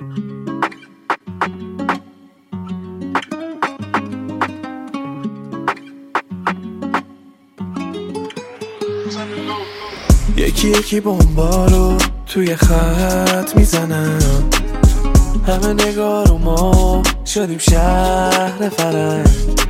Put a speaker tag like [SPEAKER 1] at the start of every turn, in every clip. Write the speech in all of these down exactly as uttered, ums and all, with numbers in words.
[SPEAKER 1] یکی یکی بمبا رو توی خط میزنم، همه نگارومو شدیم شهر فرنگ.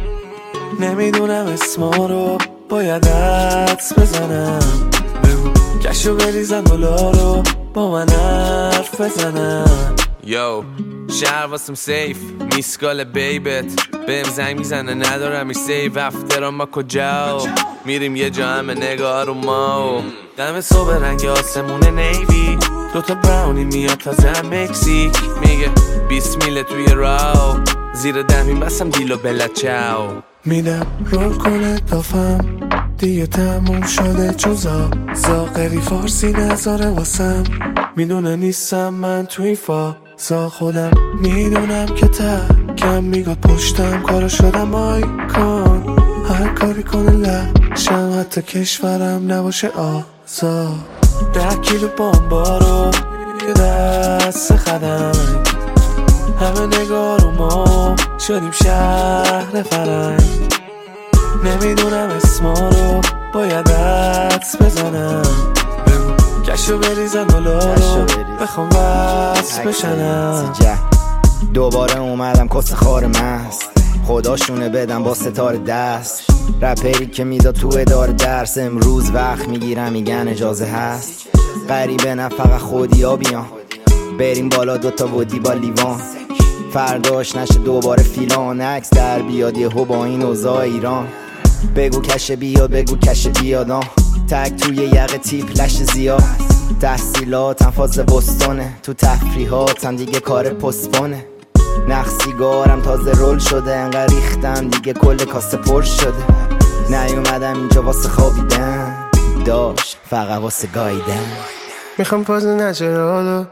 [SPEAKER 1] نمیدونم اسما رو باید حدس بزنم، بگو کشو بریزن دلارو با من حرف بزنم.
[SPEAKER 2] یو شهر واسم سیف، میسکال بیبت بهم زنگ میزنه ندارم ای سیف. افترام ما کجا میریم یه جا همه نگاه رو ما، دم صبح رنگ آسمون نیوی، دوتا براونی میاد تازه مکزیک. میگه بیسمیله توی راو، زیر دمی بسم دیلو بلا چاو.
[SPEAKER 1] میدم رول کنه دافم دیگه تموم شده جزا، زاقری فارسی نذاره واسم، میدونه نیستم من توی فازا. خودم میدونم که تکم میگاد پشتم کارو شدم آیکون، هر کاری کنه لشم حتی کشورم نباشه آزاد. ده کیلو بامبا رو یه دست خدم، همه نگارومو شدیم شهر فرنگ. نمیدونم اسما رو باید حدس بزنم، بگو کشو بریزن دلارو بخوام وصل بشنم.
[SPEAKER 3] دوباره اومدم کس خار مست، خداشونه بدم با ستاره دست. رپری که میداد تو اداره درس، امروز وقت میگیرم میگن اجازه هست. غریبه نه فقط خودیا بیان، بریم بالا دوتا بودی با لیوان. فرداش نشه دوباره فیلان، عکس در بیاد یهو با این اوضاع ایران. بگو کشه بیاد بگو کشه بیاد، آه تک توی یقه تیپ لش زیاد. تحصیلاتم فاز بستانه، تو تفریحاتم دیگه کار پسپانه. نخ سیگارم تازه رول شده، انقدر ریختم دیگه کل کاسه پر شده. نیومدم اینجا واسه خوابیدن، داشت فقط واسه گاییدن.
[SPEAKER 4] میخوام پاز نچرالو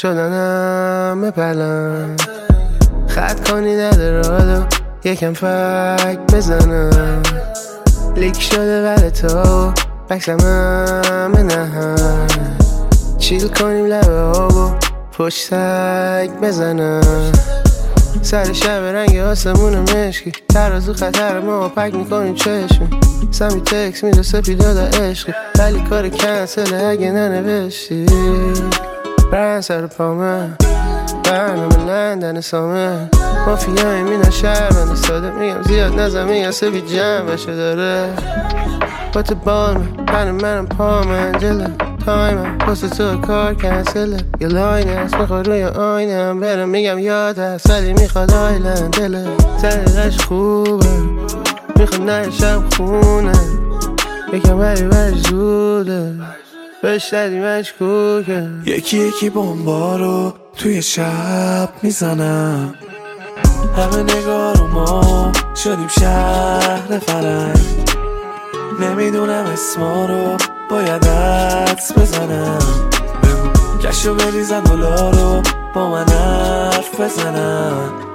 [SPEAKER 4] شدنم بپلم، خط کنی نداره حالا یکم فک بزنم. لیک شده ولی تو بکسم همه نهم، چیل کنیم لبه آبو پشت تک بزنم. سر شب رنگ آسمون مشکی، ترازو خطر ما پک میکنیم چشمی. سمی تکس میدو سپیدا دا عشقی، ولی کار کنسله اگه ننوشتی. برن سر پامه برنامه لندن سامه، مافیای مینا شهرانده ساده. میگم زیاد نزم میگم سبی جمع بشه داره. با تو بالمه برن منم پامه جله تایمم پست تو کار کنسله. یه لاین هست میخواد روی آینم برم، میگم یاد هست ولی میخواد آیلند دله. طریقش خوبه میخواد نشم خونه، یکم ولی ولی زوده بشتدی مشکوکه.
[SPEAKER 1] یکی یکی بمبا رو توی شب میزنم، همه نگارومو شدیم شهر فرنگ. نمیدونم اسما رو باید حدس بزنم، بگو کشو بریزن دلارو با من حرف بزنم.